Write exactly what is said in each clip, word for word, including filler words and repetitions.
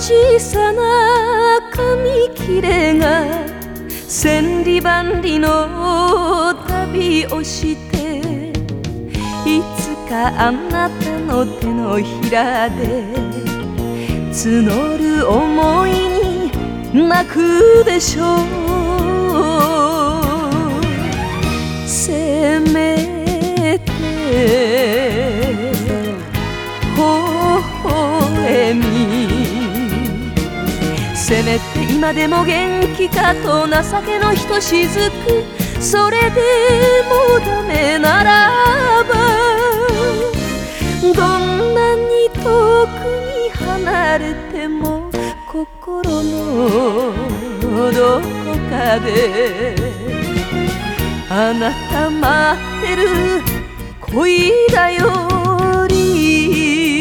小さな紙切れが千里万里の旅をしていつかあなたの手のひらで募る想いに泣くでしょう。せめて微笑みせめて今でも元気かと情けのひとしずくそれでもダメならばどんなに遠くに離れても心のどこかであなた待ってる恋だより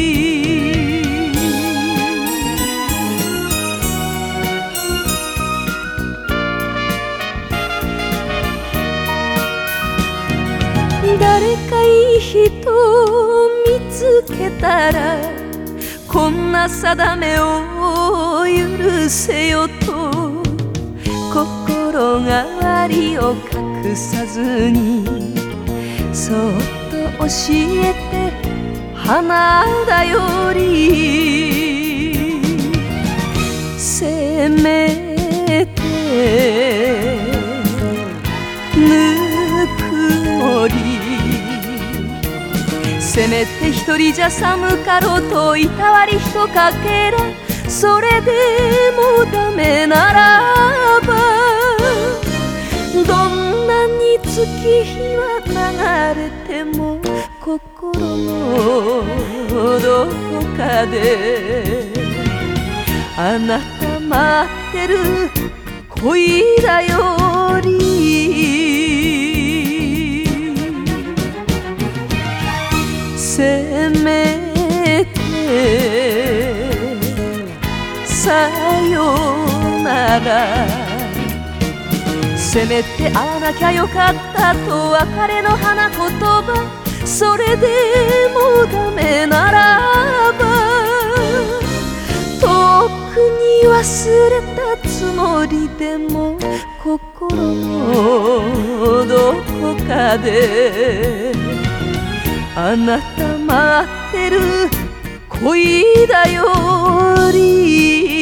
誰かいい人を見つけたらこんな定めを許せよと心変わりを隠さずにそっと教えて花だよりせめてぬくもりせめて一人じゃ寒かろうといたわりひとかけらそれでもダメならばどんなに月日は流れても心のどこかであなた待ってる恋だよりせめてさよならせめて会わなきゃよかったと別れの花言葉それでもダメならば遠くに忘れたつもりでも心のどこかであなた待ってる恋だより